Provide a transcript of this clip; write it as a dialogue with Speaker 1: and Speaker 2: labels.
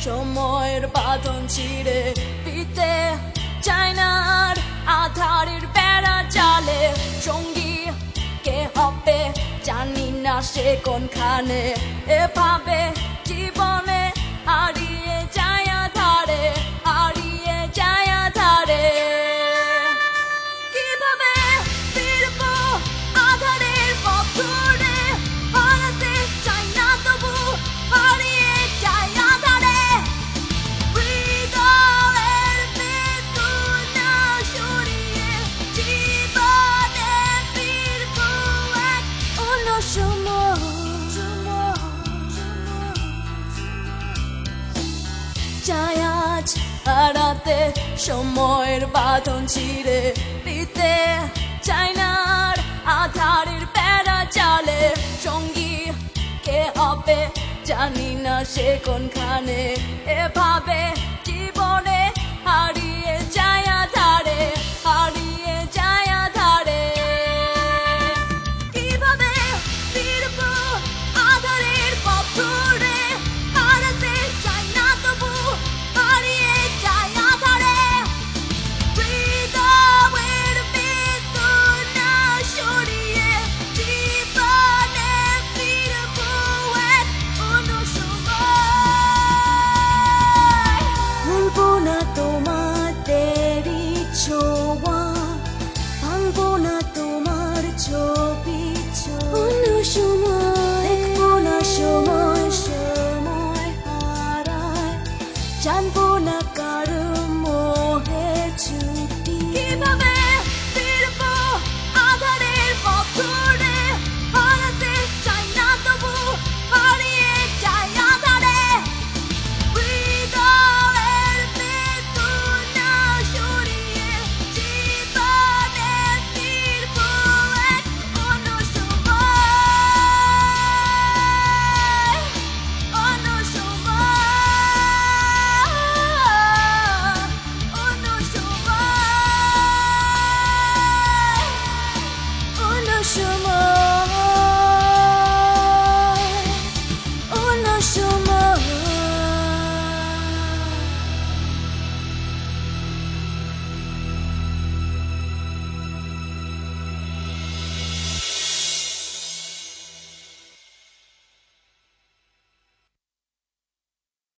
Speaker 1: সময়ের বাঁধন ছিঁড়ে দিতে চায় না আর আধারের বেড়া জালে সঙ্গী কে হবে জানি না সে কোনখানে এভাবে জীবনে হারিয়ে যায় আধারে হারিয়ে যায় আধারে কিভাবে ফিরবো আধারের পথ ধরে হারাতে চাই না তবু হারিয়ে যায় আধারে হৃদয়ের বেদনা সরিয়ে জীবনে ফিরবো এক অন্য সময় চাই আজ হারাতে সময়ের বাঁধন ছিঁড়ে দিতে চাই না আর আধারের বেড়া জালে সঙ্গী কে হবে জানি না সে কোনখানে এভাবে জীবনে হারিয়ে যায় আধারে হারিয়ে যায় আধারে কিভাবে ফিরবো আধারের পথ ধরে হারাতে চাই না তবু হারিয়ে যায় আধারে হৃদয়ের বেদনা সরিয়ে জীবনে ফিরবো এক অন্য সময় ভুলবো না তোমাদেরই ছোঁয়া ভাঙবো না তোমার ছবি অন্য সময় দেখবো না সময় সময় হারায় জানবো